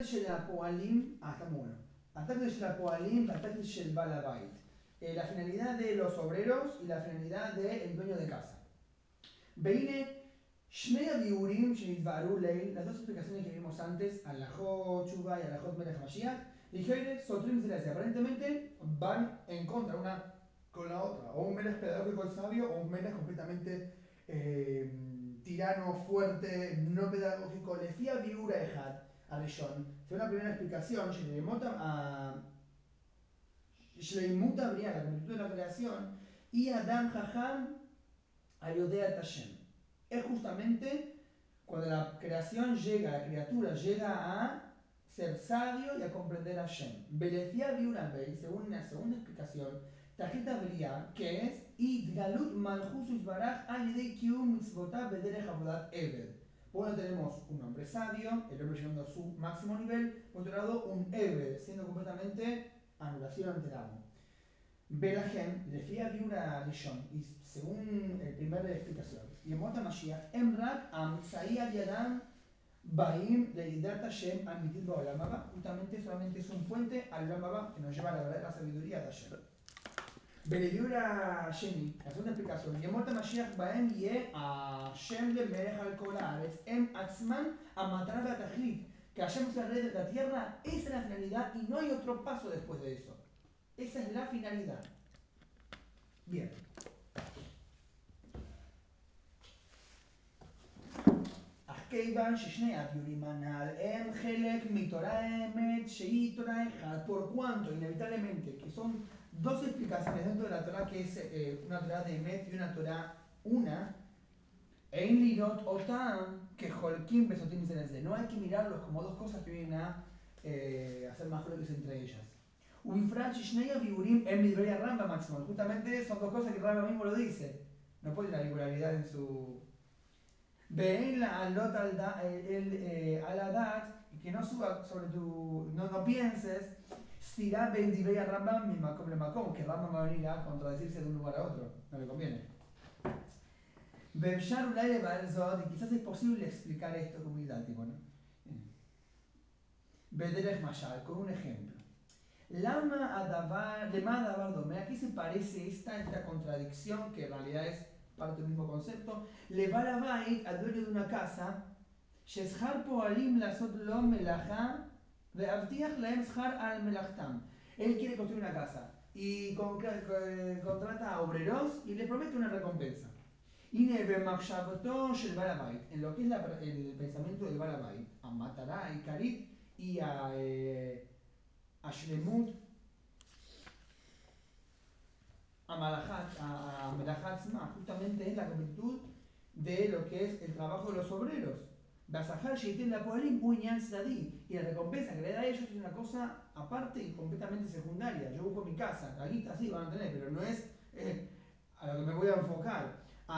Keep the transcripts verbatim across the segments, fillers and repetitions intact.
של הפועלים, ah, está muy bueno. Ataque של הפועלים והטקס של בעל הבית. Eh, la finalidad de los obreros y la finalidad del dueño de casa. והנה, שני הביאורים שנתבהרו לעיל, las dos explicaciones que vimos antes, alajot Tshuvah y alajot Melech Mashiach, ligeire, sotrim entre sí. Aparentemente van en contra una con la otra. O un Melech pedagógico y sabio, o un Melech completamente eh, tirano, fuerte, no pedagógico. Lefia biura ejad. הראשון, זו una primera explicación, שלימות הבריאה, la completud de la creación, y Adam Jajam ayudea a Tashem. Es justamente cuando la creación llega, la criatura llega a ser sabio y a comprender a Hashem. Belefia Biurabei, según una segunda explicación, Tajita Bria, que es Idgalut Malchus Isbaraj al Yedei Kium Mitzvotav Bederech Avodat Eved. Por un lado tenemos un hombre sabio, el hombre llegando a su máximo nivel, por otro lado un Eved, siendo completamente anulación ante el amo. Belahem, Lefia Biura Rishon, y según el primer explicación, Yemot HaMashiach, Emrak Amtzai Al Yadam Baim Leidat Hashem Amitit Ba'olam Haba, justamente solamente es un puente al Olam Haba que nos lleva a la verdadera sabiduría de Hashem. בלביאור השני, לעשות אפליקציות, ימות המשיח בהם יהיה השם למלך על כל הארץ, הם עצמן המטרה והתכלית, que Hashem se alrededor de la tierra, esa es la finalidad y no hay otro paso después de eso. Esa es la finalidad. Bien. אך כיוון ששני הביאורים הנ"ל הם חלק מתורה האמת שהיא תורה אחת, por cuanto inevitablemente que son dos explicaciones dentro de la Torah que es eh, una Torah de Emet y una Torah una, en Lirot Otam, que Jolkim Besotim Zelezé. No hay que mirarlos como dos cosas que vienen a eh, hacer más bloques entre ellas. Ubifrat Shishnei Abiurim en Midbei Ramba Maximum. Justamente son dos cosas que Ramba mismo lo dice. No puede la bipolaridad en su. Vein la alot al adat, que no suba sobre tu. No, no pienses. Stirá Ben Dibei Rambam mi Makom le Makom, que Rambam va a venir a contradecirse de un lugar a otro. No le conviene. ואפשר אולי לבעל זאת, y quizás es posible explicar esto con humildad, tipo, ¿no? בדרך משל, con un ejemplo. למה הדבר, למה הדבר דומה? ¿A qué se parece esta, esta contradicción, que en realidad es parte del mismo concepto? לבעל הבית, al dueño de una casa, ששכר פועלים לעשות לו מלאכה, והבטיח להם שכר על מלאכתם. Él quiere construir una casa y con, con, contrata a obreros y le promete una recompensa. הנה במחשבתו של בעל הבית, en lo que es la, el pensamiento del בעל הבית, המטרה העיקרית היא השלמות, המלאכה עצמה, justamente es la completud de lo que es el trabajo de los obreros. והשכר שייתן לפועלים הוא עניין צדדי, y la recompensa que le da a ellos es una cosa aparte y completamente secundaria. Yo busco mi casa, la guita sí van a tener, pero no es eh, a lo que me voy a enfocar.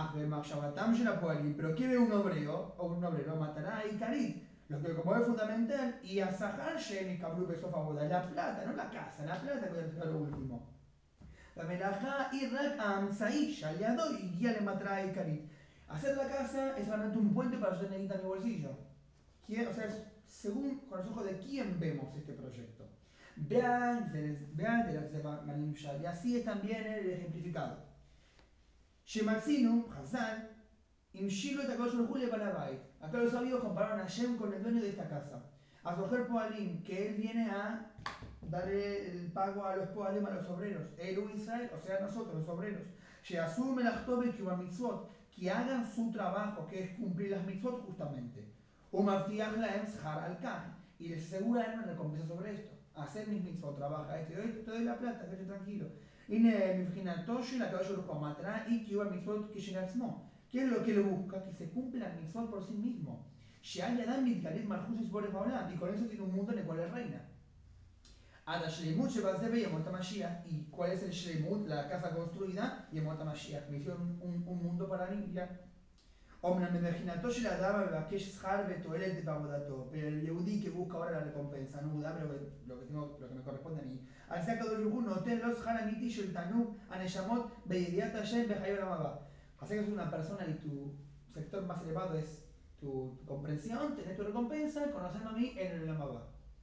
Pero ¿qué ve un obrero? O un obrero matará y carit. Lo que como es fundamental, y a Sahar Shemi Kablu Besofa Boda, la plata, no la casa, la plata que voy a tocar lo último. La melaja y rak amzai shaliado y guía le matará y carit. Hacer la casa es solamente un puente para yo tener guita en mi bolsillo. ¿Quién? O sea, es según con los ojos de quién vemos este proyecto. Vean, vean de la que se va a y así es también el ejemplificado. Shematzinu, Hazal, Imshilo et HaKadosh Baruj Hu lebal habait. Acá los sabios compararon a Hashem con el dueño de esta casa. A Zoher Poalim, que él viene a darle el pago a los Poalim, a los obreros. Eru Israel, o sea, nosotros, los obreros. Sheasum el Achtobe Kiuba Mitzvot, que hagan su trabajo, que es cumplir las mitzvot justamente. Umaftiach laem Shar al Kah, y les asegura una recompensa sobre esto. Hacer mis mitzvot, trabaja esto, te doy la plata, quédate tranquilo. הנה מבחינתו של הקדוש ברוך הוא המטרה היא קיום המצוות כשלעצמו. ¿Qué es lo que lo busca? Que se cumpla el mitzvot por sí mismo. שעל ידם מתגלית מלכות יסבורך בעולם, y con eso tiene un mundo en el cual él reina. עד השלמות שבזה בימות המשיח, y cuál es el shlemut, la casa construida, ימות המשיח, me hicieron un, un mundo para limpiar. אומנם מבחינתו של האדם המבקש שכר ותועלת בעבודתו, pero el יהודי que busca ahora la recompensa, no dame lo que, lo que, tengo, lo que me corresponde a mí. על זה הקדוש ברוך הוא נותן לו שכר אמיתי של תענוג הנשמות בידיעת השם בחיי עולם הבא. Así que es una persona y tu sector más elevado es tu, tu comprensión, tenés tu recompensa, conocerme a mí en el Olam Haba.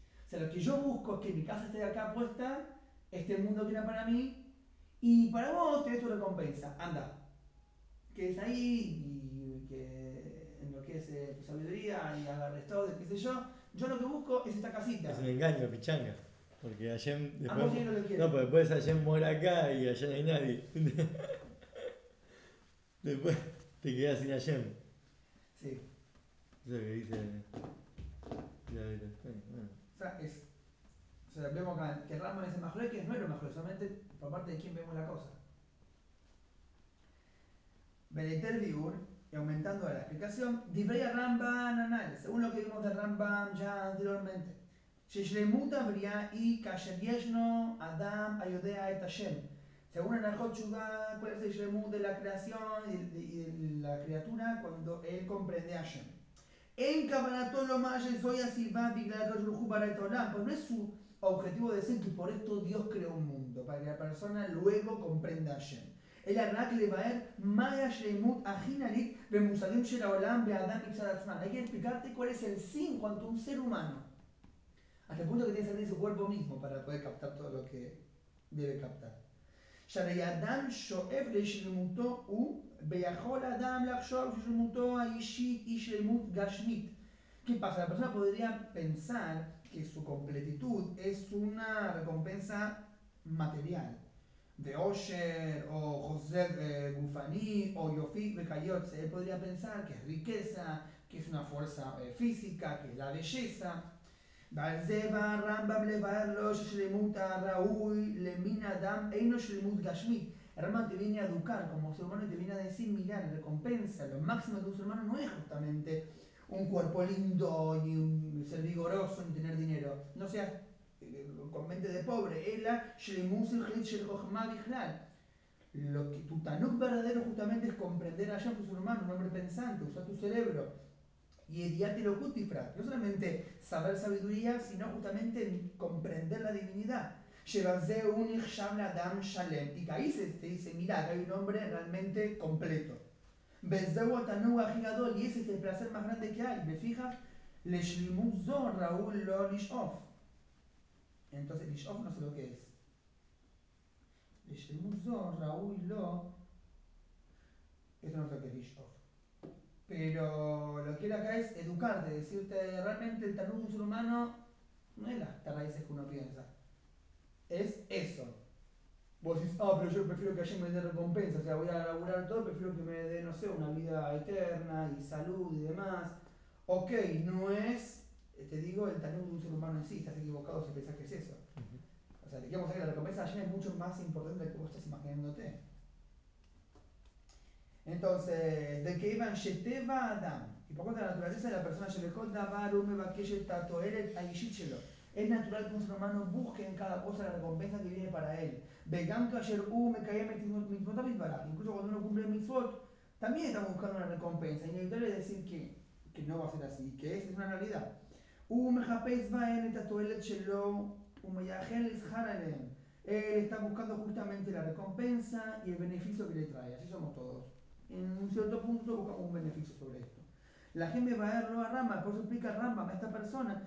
que yo busco es que mi casa esté acá puesta, este mundo que era para mí, y para vos tenés tu recompensa. Anda, que es ahí y que enloquece tu sabiduría y agarres todo, qué sé yo. Yo lo que busco es esta Es un casita. engaño, pichanga. Porque Hashem después. Ambos tienen lo que No, quieren. pues después Hashem mora acá y allá no hay nadie. Después te quedas sin Hashem. Sí. Eso es lo que dice la de los. Bueno. O sea, es, o sea, vemos acá que Rambam es el mejor, que no es lo mejor, solamente por parte de quién vemos la cosa. Beneter Biur, y aumentando a la explicación, Divrei Rambam Anal, según lo que vimos de Rambam ya anteriormente. Sheshlemut Abria y Kasher Yeshno Adam Ayodea et Hashem. Según Anajot Shuvah, ¿cuál es el Shlemut de la creación y de, y de la criatura cuando él comprende a Hashem? En Kabanato lo más soy así va Biglar Rosh para el Olam, pues no es su objetivo decir que por esto Dios creó un mundo, para que la persona luego comprenda a Hashem. אלא רק לבאר מהי השלמות הכי נעלית במושגים של העולם באדם מצד עצמם. Hay que explicarte cuál es el sí en cuanto a un ser humano. Hasta el punto que tiene que salir de su cuerpo mismo para poder captar todo lo que debe captar. שהרי האדם שואף לשלמותו הוא ויכול האדם לחשוב ששלמותו האישית היא שלמות גשמית. ¿Qué pasa? La persona podría pensar que su completitud es una recompensa material. De Osher, o José eh, Gufani, o Yofi Bekayotze. Él podría pensar que es riqueza, que es una fuerza eh, física, que es la belleza. ועל זה בא הרמב"ם לבאר לו ששלמות הראוי למין אדם אינו שלמות גשמית. El Rambam te viene a educar como ser humano y te viene a decir, mira, la recompensa, lo máximo de un ser humano no es justamente un cuerpo lindo, ni un ser vigoroso, ni tener dinero. No seas con mente de pobre. אלא שלמות שכלית של חוכמה בכלל. Lo que tu tanuk verdadero justamente es comprender a Hashem, tu ser humano, un hombre pensante, usar tu cerebro. Y ediate lo cutifrat. No solamente saber sabiduría, sino justamente comprender la divinidad. Shebazé un ichshav adam shalem. Y que ahí se te dice, mira, que hay un hombre realmente completo. Bezeu atanu ajigadol. Y ese es el placer más grande que hay. ¿Me fijas? Leshlimut zo raúl lo lishof. Entonces, lishof no sé lo que es. Leshlimut zo raúl lo. Esto no sé lo que es lishof. Pero lo que era acá es educarte, decirte realmente el talud de un ser humano no es las raíces que uno piensa. Es eso. Vos decís, ah, pero yo prefiero que alguien me dé recompensa, o sea, voy a laburar todo, prefiero que me dé, no sé, una vida eterna y salud y demás. Ok, no es, te digo, el talud de un ser humano en sí, estás equivocado si pensás que es eso. O sea, te quiero mostrar que la recompensa de Hashem es mucho más importante de lo que vos estás imaginándote. Entonces, de que Ivan Sheteva Adam, y por cuanto la naturaleza de la persona Shebekot Davar Ume Bakeshet Tatoeret Aishitchelo, es natural que un ser humano busque en cada cosa la recompensa que viene para él. Begam Kasher Ume Kayem Mitzvot Baraj, incluso cuando uno cumple mitzvot, también estamos buscando una recompensa. Inevitable decir que, que no va a ser así, que es, es una realidad. Ume Hapez Baen et Atoelet Shelo Ume Yahel Ishar Alem. Él está buscando justamente la recompensa y el beneficio que le trae. Así somos todos. En un cierto punto todos buscamos un beneficio sobre esto. La gente va a verlo a Rambam, por eso explica Rambam a esta persona,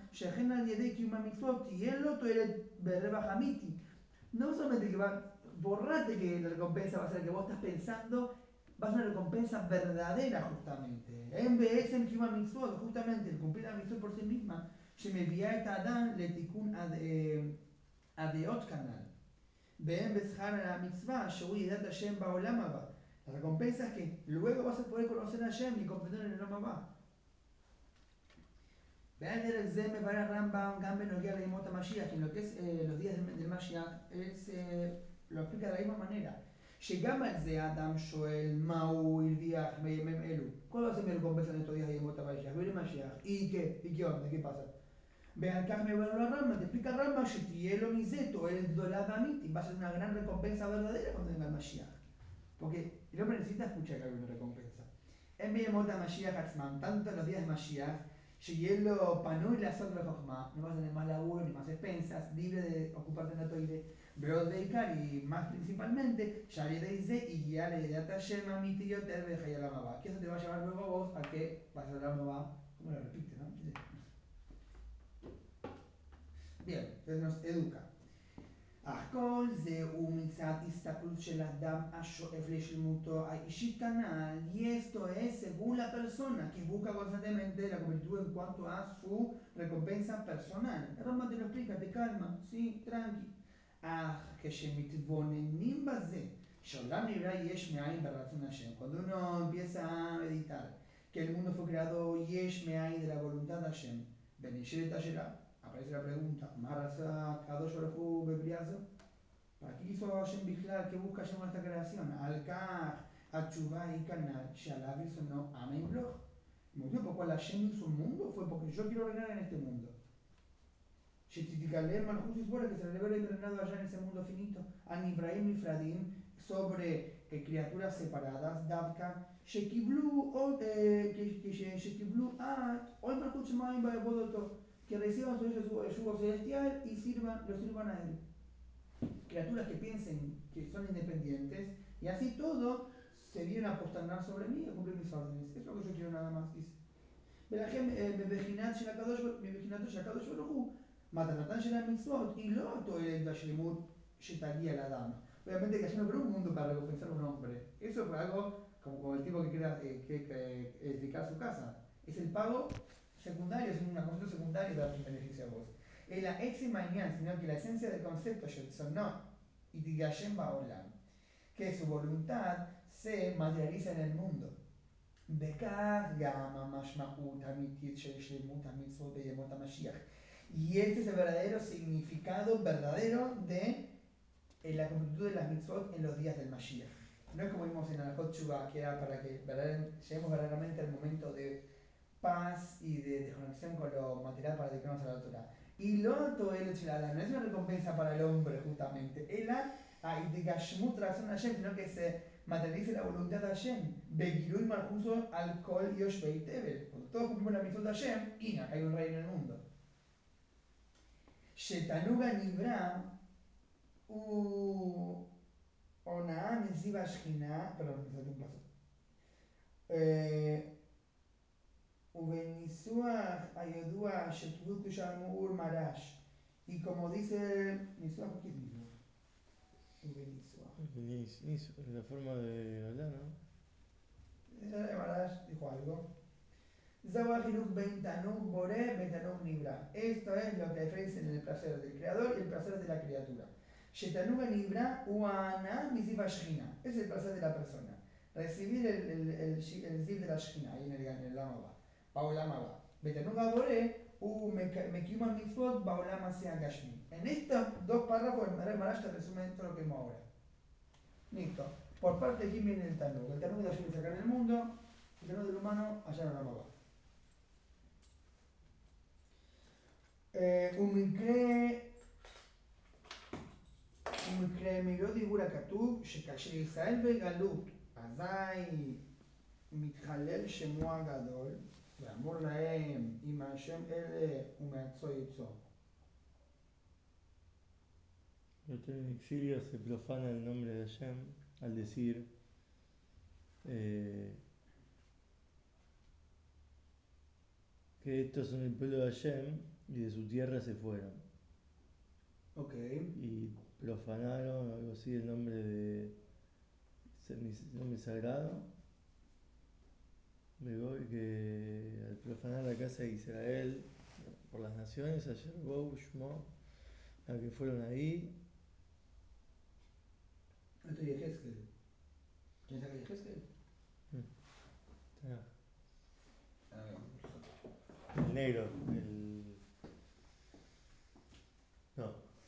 no solamente que va, borrate que la recompensa va a ser la que vos estás pensando, va a ser una recompensa verdadera justamente. En vez de justamente el cumplir la mitzvot por sí misma, שמביאה את האדם לתיקון הדעות כנ"ל. ואין בשכר המצווה שהוא ידעת השם בעולם הבא. La recompensa es que luego vas a poder conocer a Hashem y comprender el Olam Abba. ועל דרך זה מבאר הרמב"ם גם בנוגע לימות המשיח, en lo que es eh, los días del, del Mashiach, él se lo explica de la misma manera. שגם על זה האדם שואל מה הוא הרוויח בימים אלו. ¿Cuál va a ser mi recompensa en estos días de Yemot HaMashiach? Viene Mashiach. ¿Y qué? ¿Y qué onda? ¿Qué pasa? ועל כך מבאר לו הרמב"ם, te explica הרמב"ם שתהיה לו מזה תועלת גדולה ואמיתית. Va a ser una gran recompensa verdadera cuando venga el Mashiach. Porque el hombre necesita escuchar que hay una recompensa. En Beyemot HaMashiach Atzman, tanto en los días de Mashiach, Sheyelo Panu y la Sot Bechokma, no vas a tener más laburo ni más expensas, libre de ocuparte en la toire, Beod Beikar y más principalmente, Shari Deize y guiar de Atashem Amiti Yoter Bejayalamaba. Que eso te va a llevar luego a vos a que vas a hablar Maba, como lo repite, ¿no? Bien. Entonces nos educa. אך כל זה הוא מצד הסתכלות של אדם השואף לשלמותו האישית כנ"ל, y esto es según la persona que busca constantemente la completud en cuanto a su recompensa personal. El Rambam te lo explica, te calma, sí, tranqui. אך כשמתבוננים בזה, שעולם נברא יש מאין ברצון השם, cuando uno empieza a meditar que el mundo fue creado יש מאין de la voluntad de Hashem, ונשאלת השאלה, aparece la pregunta, מה רצה הקדוש ברוך הוא בבריאה זו? ¿Para qué hizo Hashem Bichlal? ¿Qué busca Hashem con esta creación? Al כך התשובה היא כנ"ל, שעליו ישונאו אנא ימלוך. El motivo por el cual Hashem hizo un mundo fue porque yo quiero reinar en este mundo. שתתגלה מלכות יסבורה, que se revele el reinado allá en ese mundo finito, anibraim mifradim, sobre eh, criaturas separadas, davka, שקיבלו עוד, שקיבלו עד, עוד מלכות שמיים בעבודתו, que reciban sobre ellos su yugo celestial y sirvan, lo sirvan a él. Criaturas que piensen que son independientes y así todo se vienen a posternar sobre mí y a cumplir mis órdenes. Es lo que yo quiero nada más, dice. ולכן מבחינת של הקדוש, מבחינתו של הקדוש ברוך הוא, מטרתן של המצוות היא לא התועלת והשלמות שתגיע לאדם. Obviamente que Hashem no creó un mundo para recompensar a un hombre. Eso fue algo como, como el tipo que quiere eh, que, que, edificar su casa. Es el pago secundario, es una concepto secundario de darte un beneficio a vos. Es la ex mañana, sino que la esencia del concepto no y diga Hashem Baolam, que su voluntad se materializa en el mundo. בכך גם המשמעות האמיתית של שלמות המצוות בימות המשיח. Y este es el verdadero significado verdadero de en la completud de las mitzvot en los días del Mashiach. No es como vimos en Alajot Shuvah, que era para que lleguemos verdaderamente al momento de paz y de desconexión con lo material para dedicarnos a la Torah. Y lo otro el no es una recompensa para el hombre justamente, es la Gashmut Razón Hashem, sino que se materialice la voluntad de Hashem, Begirui Malchuso Alcohol y Oshbei Tebel. Cuando todos cumplimos la mitzvot de Hashem, y acá hay un rey en el mundo. Shetanuga Nibra u Onaa Mesiva Shchina, perdón, me salté un paso. Eh, ובניסוח הידוע של כיבוד קדושה מאור מרש. Y como dice ניסוח, ¿qué es ניסוח? ובניסוח. La forma de hablar, ¿no? Marash dijo algo. זהו החילוק בין תענוג בורא ותענוג נברא. Esto es lo que diferencia en el placer del creador y el placer de la criatura. שתענוג הנברא הוא ההנאה מזיו השכינה. Es el placer de la persona. Recibir el, el, el, el ziv de la shkina, ahí en el, en el lama va. בעולם הבא. ותענוג הבורא הוא מקיום המצוות בעולם הזה הגשמי. En estos dos párrafos el Marash te resume todo lo que vemos ahora. Listo. Por parte de quién viene el Tanug. El Tanug de Hashem es acá en el mundo, el Tanug del humano allá en el Ramabá. ומקרה ומקרה מלוא דיבור הכתוב שכאשר ישראל בגלות אזי מתחלל שמו הגדול ואמור להם אם השם אלה ומעצו יצאו. En exilio se profana el nombre de Hashem al decir eh, que estos son el pueblo de Hashem y de su tierra se fueron. Ok. Y profanaron algo así el nombre de el nombre sagrado. Luego que al profanar la casa de Israel por las naciones, ayer Bou, Shmo, a que fueron ahí. Esto es Yehezkel. ¿Quién sabe Yehezkel? El negro, el... No.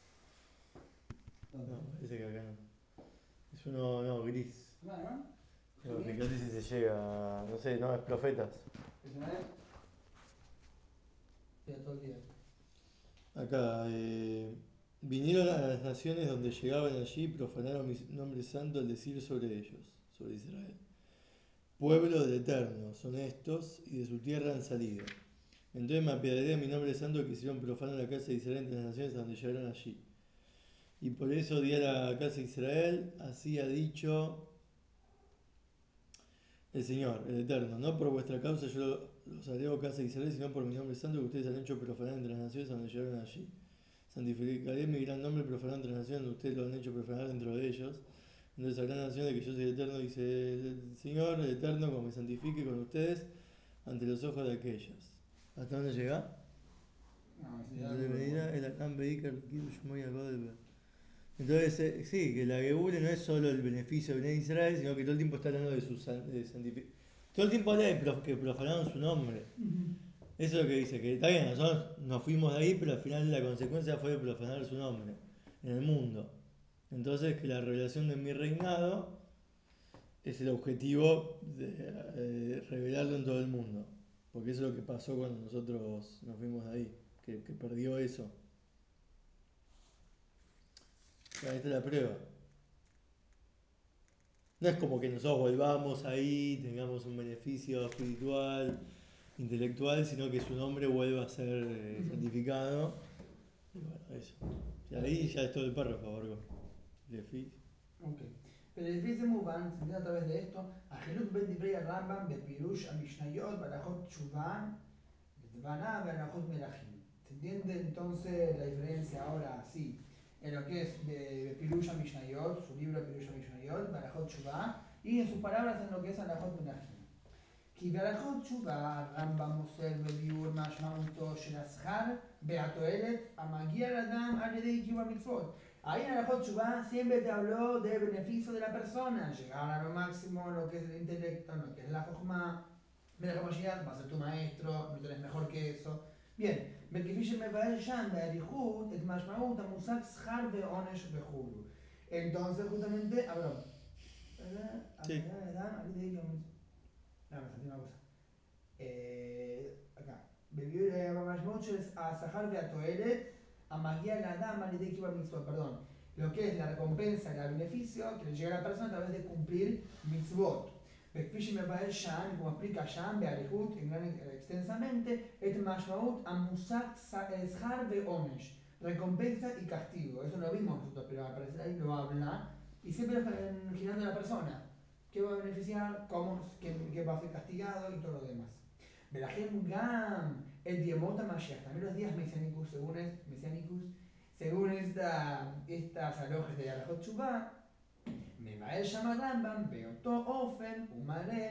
No, parece que acá no. Es uno, no, gris. No, no. No, fíjate si se llega, no sé, no, es profetas. Israel. Ya todo el día. Acá, eh, vinieron a las naciones donde llegaban allí y profanaron mi nombre santo al decir sobre ellos, sobre Israel. Pueblo del Eterno son estos y de su tierra han salido. Entonces me apiadaré de mi nombre santo que hicieron profanar la casa de Israel entre las naciones a donde llegaron allí. Y por eso odié a la casa de Israel, así ha dicho el Señor, el Eterno. No por vuestra causa yo los haré casa de Israel, sino por mi nombre santo que ustedes han hecho profanar entre las naciones a donde llegaron allí. santificaré mi gran nombre profanando entre las naciones, ustedes lo han hecho profanar dentro de ellos. Entonces habrá naciones de que yo soy eterno, dice el Señor, el eterno, como me santifique con ustedes ante los ojos de aquellos. ¿Hasta dónde llega? No, ese ya Entonces algo me de dirá vuelta. el Akam Beikar, Kiddush Moya Godel. Entonces, eh, sí, que la Gebule no es solo el beneficio de Israel, sino que todo el tiempo está hablando de su santificación. Todo el tiempo habla de prof- que profanaron su nombre. Eso es lo que dice, que está bien, nosotros nos fuimos de ahí, pero al final la consecuencia fue profanar su nombre en el mundo. Entonces, que la revelación de mi reinado es el objetivo de eh, revelarlo en todo el mundo. Porque eso es lo que pasó cuando nosotros nos fuimos de ahí, que, que perdió eso. O sea, esta es la prueba. No es como que nosotros volvamos ahí, tengamos un beneficio espiritual, intelectual, sino que su nombre vuelva a ser eh, santificado. Y bueno, eso. Y ahí ya es todo el párrafo, Borgo. Lefi. Ok. ולפי זה מובן, זה מובן a través de esto, החילוק בין דברי הרמב"ם בפירוש המשניות בהלכות תשובה לדבנה והלכות מלכים. ¿Se entiende entonces la diferencia ahora sí en lo que es de Pirush Mishnayot, su libro Pirush Mishnayot, Barajot Shuvah, y en sus palabras en lo que es Alajot Menachim? כי בהלכות תשובה הרמב"ם מוסר בביאור משמעותו של השכר והתועלת המגיע לאדם על ידי קיום המצוות. Ahí en Alajot Tshuvah siempre te habló del beneficio de la persona, llegar a lo máximo en lo que es el intelecto, en lo que es la Jochma. Mira Mashiach va a ser tu maestro, no tenés mejor que eso. bien, וכפי שמבאר שם באריכות את משמעות המושג שכר ועונש וכולו. Entonces justamente, a ver, Sí, al ידי קיום המצוות. No, me salté una cosa. אה, acá. במשמעות של השכר והתועלת המגיע לאדם על ידי קיום המצוות, perdón. Lo que es la recompensa y el beneficio que le llega a la persona a través de cumplir mitzvot. וכפי שמבאר שם, como explica שם באריכות, extensamente, את משמעות המושג שכר ועונש, recompensa y castigo. Eso no lo vimos nosotros, pero al parecer ahí lo habla y siempre girando a la persona. ¿Qué va a beneficiar? ¿Cómo? ¿Qué, qué va a ser castigado? Y todo lo demás. ולכן גם את ימות המשיח, también los días mesiánicos, según, es, mesiánicos, según esta, estas alojes de הלכות תשובה, מבאר שם הרמב"ם באותו אופן ומראה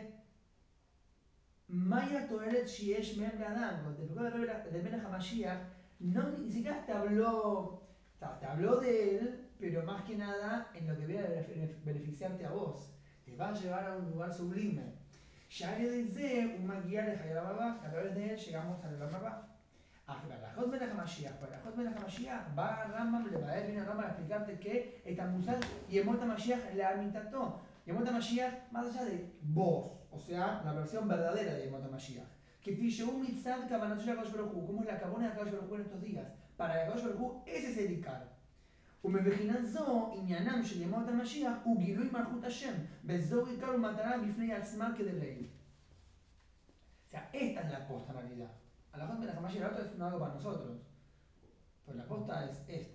מהי התועלת שיש מהם לאדם. Cuando te explicó de מלך המשיח, no, ni siquiera te habló, o sea, te habló de él, pero más que nada en lo que viene a beneficiarte a vos. Te va a llevar a un lugar sublime. שעל ידי זה הוא מגיע לחיי העולם הבא, a través de él llegamos al העולם הבא. אך בהלכות מלך המשיח, בהלכות מלך המשיח, בא הרמב"ם לבאר, viene הרמב"ם explicarte que את המושג ימות המשיח לאמיתתו. ימות המשיח, más allá de vos, o sea, la versión verdadera de ימות המשיח. כפי שהוא מצד כוונתו של הקדוש ברוך הוא, como es la כוונה del הקדוש ברוך הוא en estos días. para el הקדוש ברוך הוא, ese es el עיקר. ומבחינה זו, עניינם של ימות המשיח הוא גילוי מלכות השם, וזו עיקר ומטרה בפני עצמה כדלהי. O sea, esta es la posta en realidad. A la gente de la Hamayim, la otra es algo para nosotros. Pero la posta es esta.